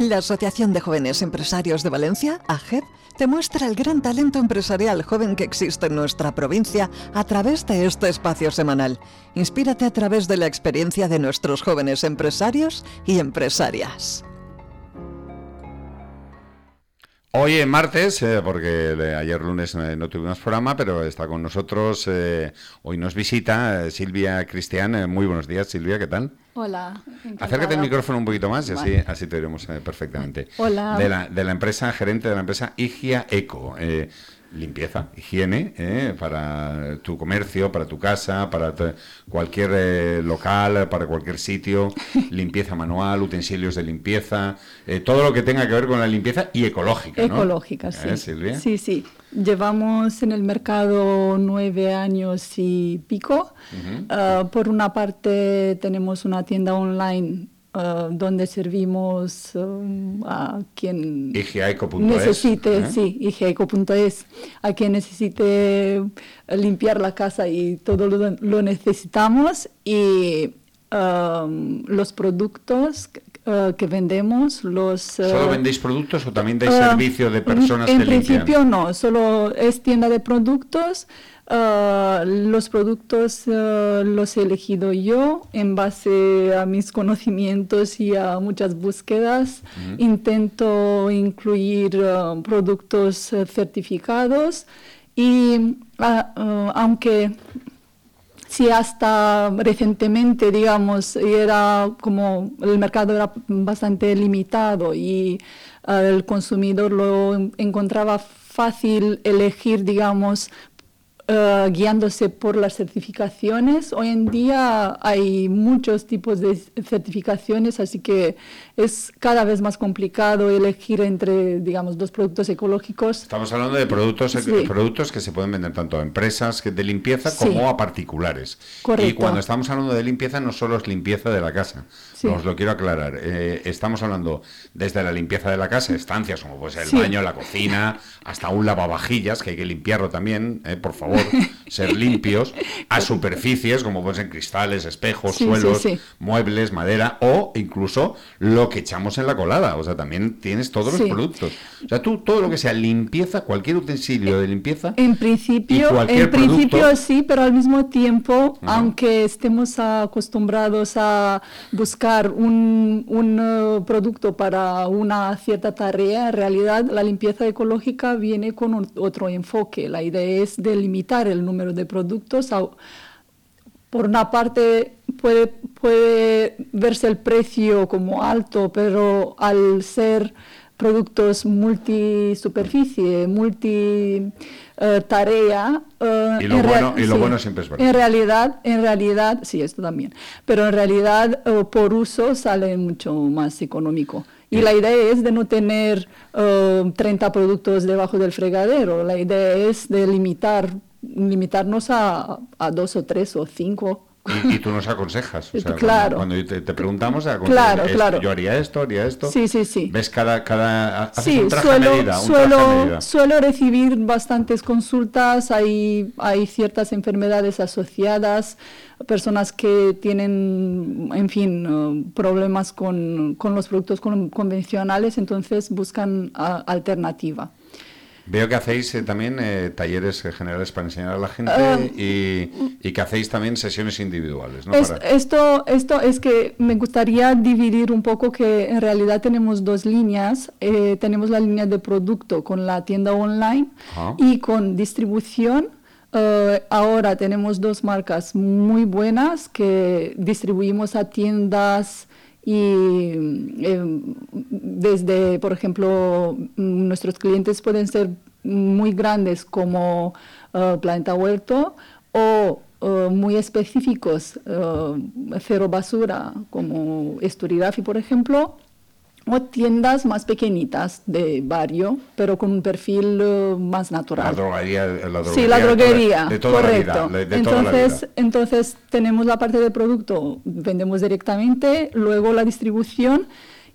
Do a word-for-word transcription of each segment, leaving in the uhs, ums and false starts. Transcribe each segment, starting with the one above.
La Asociación de Jóvenes Empresarios de Valencia, A G E V, te muestra el gran talento empresarial joven que existe en nuestra provincia a través de este espacio semanal. Inspírate a través de la experiencia de nuestros jóvenes empresarios y empresarias. Hoy es martes, eh, porque de ayer lunes eh, no tuvimos programa, pero está con nosotros, eh, hoy nos visita eh, Silvia Cristián. Eh, muy buenos días, Silvia, ¿qué tal? Hola, encantada. Acércate el micrófono un poquito más y así, Vale. así te oiremos eh, perfectamente. Hola. De la, de la empresa, gerente de la empresa Higia Eco. Eh, limpieza, higiene, eh, para tu comercio, para tu casa, para te, cualquier eh, local, para cualquier sitio, limpieza manual, utensilios de limpieza, eh, todo lo que tenga que ver con la limpieza y ecológica, ¿no? Ecológica, sí. ¿Eh, Silvia? Sí, sí. Llevamos en el mercado nueve años y pico. Uh-huh. Uh, por una parte tenemos una tienda online Uh, donde servimos um, a quien higiaeco punto es, necesite, ¿eh? sí, higiaeco punto es, a quien necesite limpiar la casa y todo lo, lo necesitamos, y um, los productos uh, que vendemos, los... Uh, ¿Solo vendéis productos o también dais uh, servicio de personas en que limpian? En principio no, solo es tienda de productos. Uh, los productos uh, los he elegido yo en base a mis conocimientos y a muchas búsquedas. Uh-huh. Intento incluir uh, productos uh, certificados y uh, uh, aunque si hasta recientemente, digamos, era como el mercado era bastante limitado y uh, el consumidor lo encontraba fácil elegir, digamos, Uh, guiándose por las certificaciones. Hoy en día hay muchos tipos de certificaciones, así que es cada vez más complicado elegir entre, digamos, dos productos ecológicos. Estamos hablando de productos, Sí. productos que se pueden vender tanto a empresas de limpieza Sí. como a particulares. Correcto. Y cuando estamos hablando de limpieza, no solo es limpieza de la casa. Sí. Os lo quiero aclarar. Eh, estamos hablando desde la limpieza de la casa, estancias como puede ser el Sí. baño, la cocina, hasta un lavavajillas, que hay que limpiarlo también, eh, por favor, ser limpios, a superficies como pueden ser cristales, espejos, Sí, suelos, sí, sí. muebles, madera, o incluso lo que echamos en la colada. O sea, también tienes todos Sí. los productos. O sea, tú todo lo que sea limpieza, cualquier utensilio de limpieza. En principio, y cualquier en principio producto, sí, pero al mismo tiempo, Ajá. aunque estemos acostumbrados a buscar un, un uh, producto para una cierta tarea, en realidad la limpieza ecológica viene con un, otro enfoque. La idea es de limitar el número de productos. A, por una parte puede, puede verse el precio como alto, pero al ser productos multisuperficie, multi uh, tarea, uh, y lo, en bueno, real- y lo sí, bueno siempre es verdad. En realidad, en realidad, sí, esto también, pero en realidad uh, por uso sale mucho más económico. Y la idea es de no tener uh, treinta productos debajo del fregadero. La idea es de limitar, limitarnos a, a dos o tres o cinco. Y, y tú nos aconsejas. O sea, Claro. Cuando, cuando te, te preguntamos, aconsejas, Claro, esto, claro. yo haría esto, haría esto. Sí, sí, sí. Ves cada... cada haces Sí, un traje suelo, a medida, un suelo, traje a medida. suelo recibir bastantes consultas. Hay, hay ciertas enfermedades asociadas, personas que tienen, en fin, uh, problemas con, con los productos con, convencionales, entonces buscan uh, alternativa. Veo que hacéis eh, también eh, talleres generales para enseñar a la gente Uh, y, y que hacéis también sesiones individuales, ¿no? Es- Para- esto, esto es que me gustaría dividir un poco, que en realidad tenemos dos líneas. Eh, tenemos la línea de producto con la tienda online Ajá. y con distribución. Eh, ahora tenemos dos marcas muy buenas que distribuimos a tiendas y eh, desde, por ejemplo, mm, nuestros clientes pueden ser muy grandes como eh, Planeta Huerto o eh, muy específicos, eh, Cero Basura como Esturigrafi, por ejemplo, o tiendas más pequeñitas de barrio, pero con un perfil uh, más natural. La droguería, la droguería, Sí, la droguería, de toda correcto. la vida, de, de toda la entonces, vida. entonces tenemos la parte de producto, vendemos directamente, luego la distribución,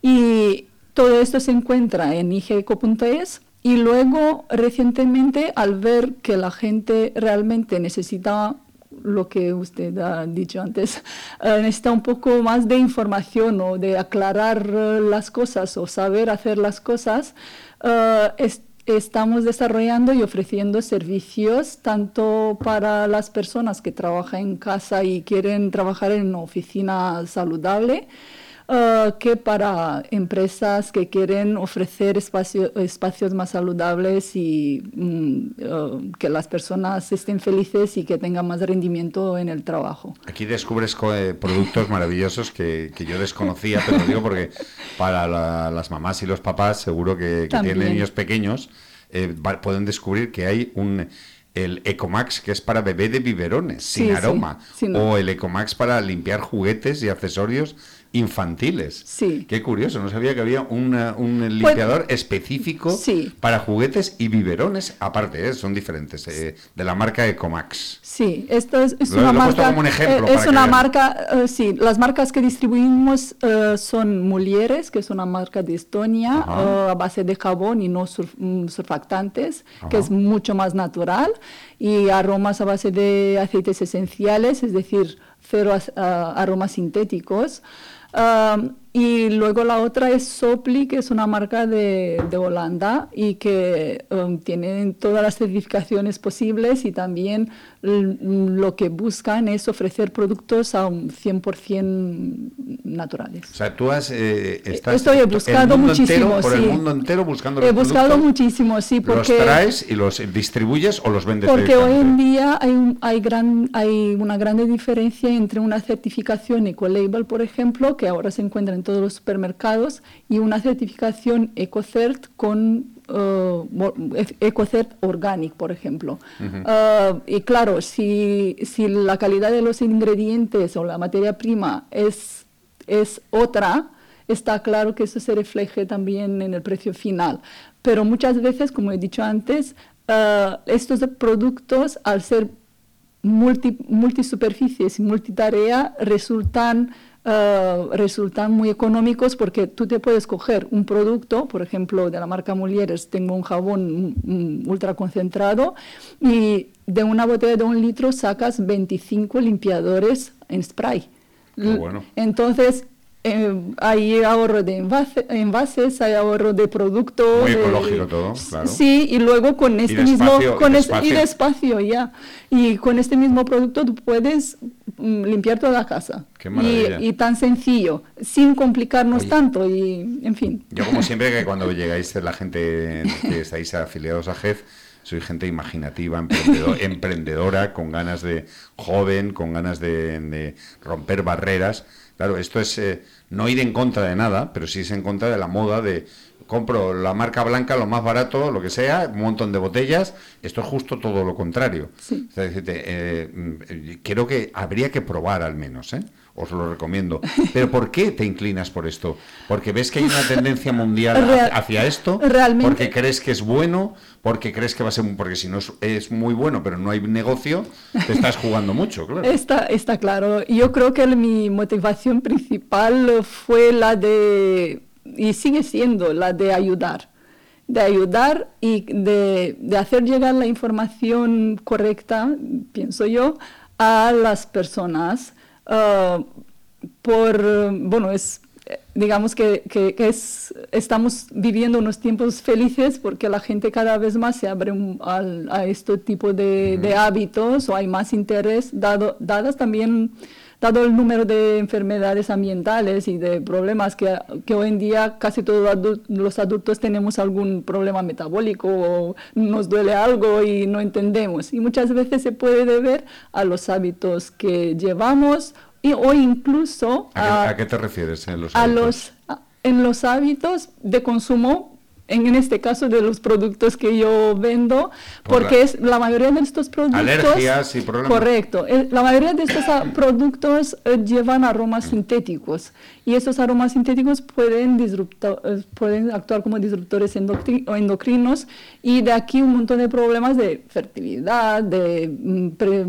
y todo esto se encuentra en higiaeco punto es. Y luego, recientemente, al ver que la gente realmente necesita lo que usted ha dicho antes. Uh, necesita un poco más de información o de aclarar uh, las cosas o saber hacer las cosas. Uh, es, estamos desarrollando y ofreciendo servicios tanto para las personas que trabajan en casa y quieren trabajar en una oficina saludable, Uh, que para empresas que quieren ofrecer espacio, espacios más saludables y um, uh, que las personas estén felices y que tengan más rendimiento en el trabajo. Aquí descubres eh, productos maravillosos que, que yo desconocía, pero lo digo porque para la, las mamás y los papás, seguro que, que tienen niños pequeños, eh, va, pueden descubrir que hay un... el Ecomax, que es para bebé de biberones, sin sí, aroma, sí, sí, no. o el Ecomax para limpiar juguetes y accesorios infantiles. Sí. Qué curioso, no sabía que había una, un limpiador pues, específico sí. para juguetes y biberones, aparte, ¿eh? Son diferentes, eh, de la marca Ecomax. Sí, esto es, es lo, una lo marca... como un ejemplo eh, es para una que marca, uh, sí, las marcas que distribuimos uh, son Mulieres, que es una marca de Estonia, uh, a base de jabón y no surf, um, surfactantes, Ajá. que es mucho más natural, y aromas a base de aceites esenciales, es decir, cero uh, aromas sintéticos. Um, y luego la otra es Sopli, que es una marca de, de Holanda y que um, tiene todas las certificaciones posibles y también lo que buscan es ofrecer productos a un cien por ciento naturales. O sea, tú has... Eh, estás Estoy he buscado el mundo muchísimo, entero, por sí. el mundo entero buscando los He buscado productos, muchísimo, sí, porque... ¿Los traes y los distribuyes o los vendes Porque hoy en directamente? día hay, un, hay, gran, hay una grande diferencia entre una certificación Ecolabel, por ejemplo, que ahora se encuentra en todos los supermercados, y una certificación EcoCert con Uh, EcoCert Organic, por ejemplo. Uh-huh. Uh, y claro, si, si la calidad de los ingredientes o la materia prima es, es otra, está claro que eso se refleje también en el precio final. Pero muchas veces, como he dicho antes, uh, estos productos, al ser multi, multisuperficies y multitarea, resultan Uh, resultan muy económicos porque tú te puedes coger un producto, por ejemplo, de la marca Mulieres, tengo un jabón um, ultra concentrado y de una botella de un litro sacas veinticinco limpiadores en spray. Qué bueno. Entonces, eh, hay ahorro de envase, envases, hay ahorro de producto. Muy de, ecológico todo, claro. Sí, y luego con este y mismo... Despacio, con y, es, despacio. y despacio, ya. Y con este mismo producto tú puedes mm, limpiar toda la casa. Qué maravilla. Y, y tan sencillo, sin complicarnos Oye, tanto, y en fin. Yo, como siempre, que cuando llegáis la gente que estáis afiliados a G E F, soy gente imaginativa, emprendedor, emprendedora, con ganas de joven, con ganas de, de romper barreras. Claro, esto es eh, no ir en contra de nada, pero sí es en contra de la moda de compro la marca blanca, lo más barato, lo que sea, un montón de botellas. Esto es justo todo lo contrario. Sí. Es decir, eh, creo que habría que probar al menos, ¿eh? Os lo recomiendo. Pero ¿por qué te inclinas por esto? ¿Porque ves que hay una tendencia mundial Real, hacia esto? Realmente. ¿Porque crees que es bueno? ¿Porque crees que va a ser... Porque si no es, es muy bueno, pero no hay negocio, te estás jugando mucho, claro. Está, está claro. Yo creo que mi motivación principal fue la de... y sigue siendo la de ayudar. De ayudar y de, de hacer llegar la información correcta, pienso yo, a las personas. Uh, por, bueno, es, digamos que, que, que es, estamos viviendo unos tiempos felices porque la gente cada vez más se abre un, a, a este tipo de, uh-huh. de hábitos, o hay más interés, dado, dadas también, dado el número de enfermedades ambientales y de problemas que, que hoy en día casi todos adult, los adultos tenemos algún problema metabólico o nos duele algo y no entendemos. Y muchas veces se puede deber a los hábitos que llevamos y, o incluso... ¿A, a, qué, ¿A qué te refieres en los a hábitos? Los, a, en los hábitos de consumo, en, en este caso de los productos que yo vendo, Por porque la, es la mayoría de estos productos... Alergias y problemas. Correcto. La mayoría de estos productos eh, llevan aromas sintéticos y esos aromas sintéticos pueden, disrupto, eh, pueden actuar como disruptores endocri endocrinos y de aquí un montón de problemas de fertilidad, de... Pre,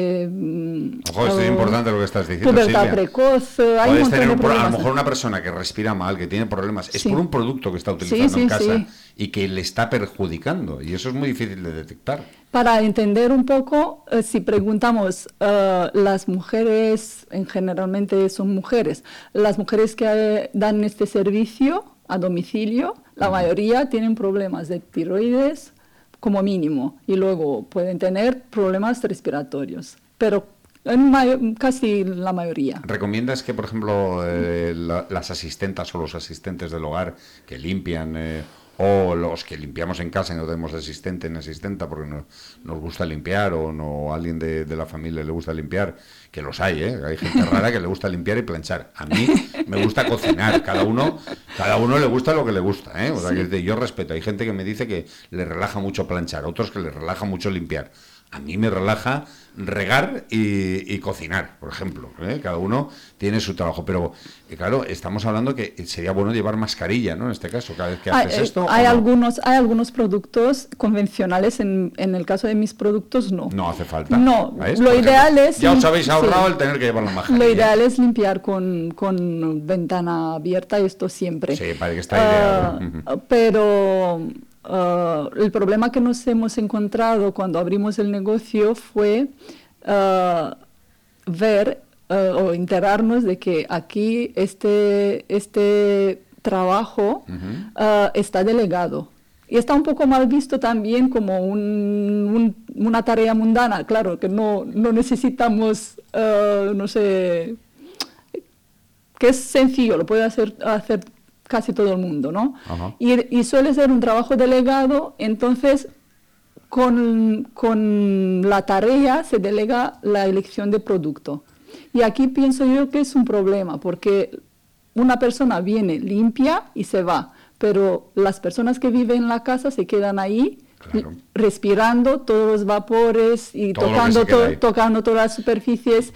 de Ojo, esto uh, es importante lo que estás diciendo, pubertad Silvia. precoz. Hay Puedes un tener de un, a lo problemas. mejor una persona que respira mal, que tiene problemas, es sí. por un producto que está utilizando sí, sí, en casa. casa y que le está perjudicando. Y eso es muy difícil de detectar. Para entender un poco, eh, si preguntamos, uh, las mujeres, en generalmente son mujeres, las mujeres que eh, dan este servicio a domicilio, la uh-huh. mayoría tienen problemas de tiroides como mínimo y luego pueden tener problemas respiratorios, pero en mayo, casi la mayoría. ¿Recomiendas que, por ejemplo, eh, la, las asistentas o los asistentes del hogar que limpian... Eh, o los que limpiamos en casa y no tenemos asistente ni asistenta porque no, nos gusta limpiar o no alguien de, de la familia le gusta limpiar, que los hay, ¿eh? Hay gente rara que le gusta limpiar y planchar. A mí me gusta cocinar, cada uno cada uno le gusta lo que le gusta, ¿eh? O sea, sí. que yo respeto, hay gente que me dice que le relaja mucho planchar, otros que le relaja mucho limpiar. A mí me relaja regar y, y cocinar, por ejemplo, ¿eh? Cada uno tiene su trabajo, pero eh, claro, estamos hablando que sería bueno llevar mascarilla, ¿no? En este caso, cada vez que haces hay, esto. Hay no? algunos, hay algunos productos convencionales, en, en el caso de mis productos no. No hace falta. No, ¿ves? lo ideal es... Ya os habéis ahorrado sí. el tener que llevar la mascarilla. Lo ideal es limpiar con, con ventana abierta, esto siempre. Sí, parece que está ideal. Uh, uh-huh. Pero... Uh, el problema que nos hemos encontrado cuando abrimos el negocio fue uh, ver uh, o enterarnos de que aquí este, este trabajo uh-huh. uh, está delegado. Y está un poco mal visto también como un, un, una tarea mundana. Claro, que no, no necesitamos, uh, no sé, que es sencillo, lo puede hacer, hacer casi todo el mundo, ¿no? Uh-huh. Y, y suele ser un trabajo delegado, entonces con, con la tarea se delega la elección de producto. Y aquí pienso yo que es un problema, porque una persona viene, limpia y se va, pero las personas que viven en la casa se quedan ahí, claro. respirando todos los vapores y todo tocando, to, tocando todas las superficies.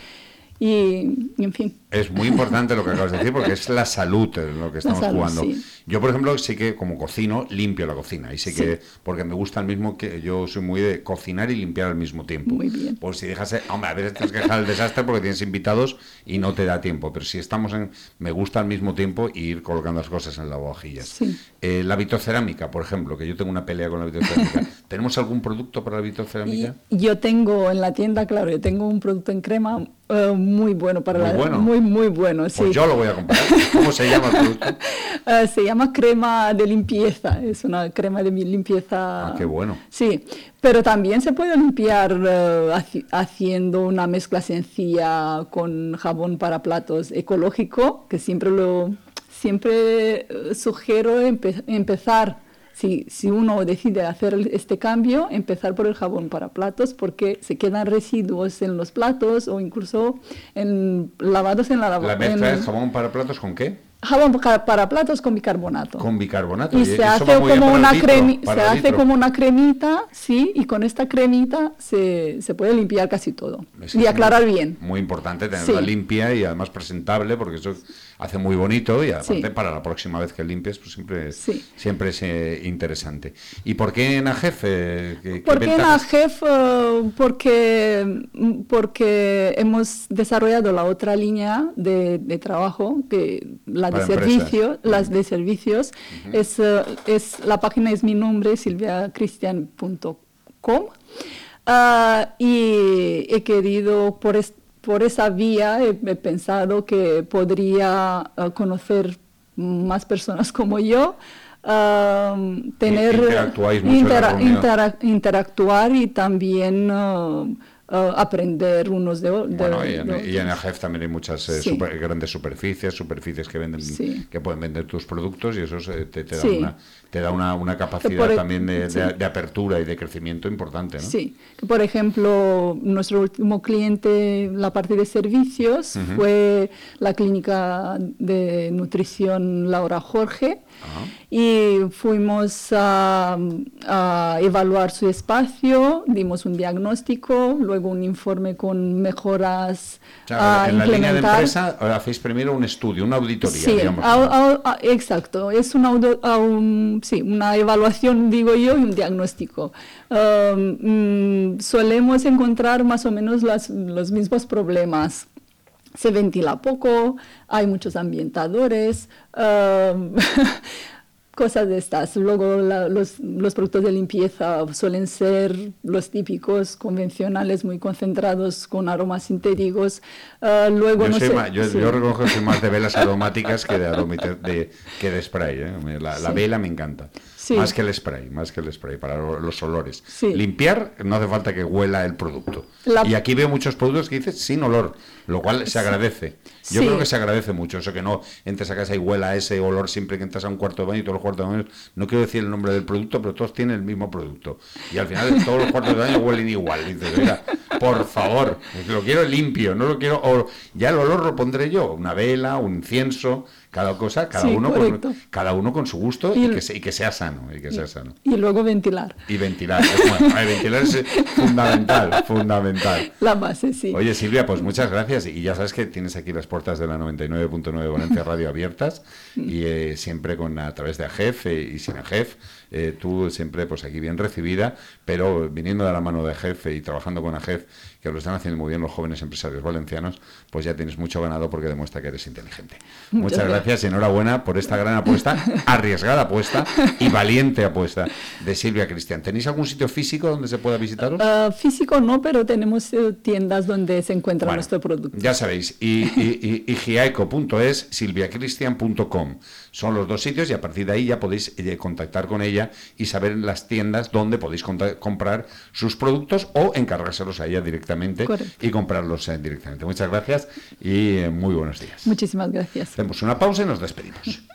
Y, y en fin. Es muy importante lo que acabas de decir porque es la salud lo que estamos salud, jugando. Sí. Yo, por ejemplo, sí que como cocino, limpio la cocina. Y sí, sí que, porque me gusta el mismo, que yo soy muy de cocinar y limpiar al mismo tiempo. Muy bien. Pues si dejas, hombre, a veces tienes que dejar el desastre porque tienes invitados y no te da tiempo. Pero si estamos en, me gusta al mismo tiempo ir colocando las cosas en lavavajillas. Sí. Eh, la vitrocerámica, por ejemplo, que yo tengo una pelea con la vitrocerámica. ¿Tenemos algún producto para la vitrocerámica? Y yo tengo en la tienda, claro, yo tengo un producto en crema uh, muy bueno para muy la bueno. muy muy bueno. Sí. Pues yo lo voy a comprar. ¿Cómo se llama el producto? Uh, se llama crema de limpieza. Es una crema de limpieza. Ah, qué bueno. Sí, pero también se puede limpiar uh, haci- haciendo una mezcla sencilla con jabón para platos ecológico, que siempre lo siempre sugiero empe- empezar. Si, si uno decide hacer este cambio, empezar por el jabón para platos, porque se quedan residuos en los platos o incluso en, lavados en la lavadora. ¿La mezcla es jabón para platos con qué? Jabón para platos con bicarbonato. Con bicarbonato. Y, y se hace, como una, cremi- se hace como una cremita, sí, y con esta cremita se, se puede limpiar casi todo. Es y aclarar muy, bien. Muy importante tenerla sí. limpia y además presentable, porque eso hace muy bonito y aparte sí. para la próxima vez que limpies, pues siempre, sí. siempre es eh, interesante. ¿Y por qué en AGEF? Eh, ¿qué, ¿Por qué, qué en AGEF? Uh, porque, porque hemos desarrollado la otra línea de, de trabajo, que la de servicios, las de servicios, uh-huh. es, uh, es, la página es mi nombre, silvia cristian punto com, uh, y he querido, por, es, por esa vía, he, he pensado que podría uh, conocer más personas como yo, uh, tener, intera- intera- interactuar y también... Uh, Uh, aprender unos de otros. Bueno, y en, y en AGEF también hay muchas eh, sí. super, grandes superficies, superficies que venden, sí. que pueden vender tus productos y eso te, te da, sí. una, te da una, una capacidad el, también de, sí. de, de apertura y de crecimiento importante, ¿no? Sí, que por ejemplo, nuestro último cliente, la parte de servicios, uh-huh. fue la clínica de nutrición Laura Jorge. Uh-huh. Y fuimos a, a evaluar su espacio, dimos un diagnóstico, luego un informe con mejoras o sea, a en implementar. En la línea de empresa hacéis primero un estudio, una auditoría, sí, digamos. A, a, a, exacto, es una, a un, sí, una evaluación, digo yo, y un diagnóstico. Um, mm, solemos encontrar más o menos las, los mismos problemas. Se ventila poco, hay muchos ambientadores, um, cosas de estas. Luego la, los, los productos de limpieza suelen ser los típicos, convencionales, muy concentrados, con aromas sintéticos. Uh, luego yo, no soy sé, más, yo, sí. yo reconozco que soy más de velas aromáticas que de, aromite, de, que de spray. ¿eh? La, la Sí. vela me encanta. Sí. Más que el spray, más que el spray, para los olores. Sí. Limpiar, no hace falta que huela el producto. La... Y aquí veo muchos productos que dicen sin olor, lo cual se agradece. Yo Sí. creo que se agradece mucho, eso que no entres a casa y huela ese olor siempre que entras a un cuarto de baño y todos los cuartos de baño, no quiero decir el nombre del producto, pero todos tienen el mismo producto. Y al final todos los cuartos de baño huelen igual. Y dices, mira, por favor, lo quiero limpio, no lo quiero... O ya el olor lo pondré yo, una vela, un incienso, cada cosa, cada, Sí, uno, con, cada uno con su gusto y, y, que, se, y que sea sano. Y, que sea sano. Y luego ventilar. Y ventilar. Bueno, ventilar es fundamental, fundamental. La base, sí. Oye, Silvia, pues muchas gracias. Y ya sabes que tienes aquí las puertas de la noventa y nueve punto nueve Valencia Radio abiertas y eh, siempre con a través de AGEF eh, y sin AGEF. Eh, tú siempre pues aquí bien recibida, pero viniendo de la mano de AGEF y trabajando con AGEF, que lo están haciendo muy bien los jóvenes empresarios valencianos, pues ya tienes mucho ganado porque demuestra que eres inteligente. Muchas, muchas gracias. gracias y enhorabuena por esta gran apuesta, arriesgada apuesta y valiente apuesta de Silvia Cristian. ¿Tenéis algún sitio físico donde se pueda visitaros? Uh, físico no, pero tenemos uh, tiendas donde se encuentra bueno, nuestro producto. Ya sabéis, y, y, y, higiaeco punto es, silvia cristian punto com. Son los dos sitios y a partir de ahí ya podéis eh, contactar con ella y saber en las tiendas donde podéis comprar sus productos o encargárselos a ella directamente. Correcto. Y comprarlos eh, directamente. Muchas gracias y eh, muy buenos días. Muchísimas gracias. Hacemos una pausa y nos despedimos.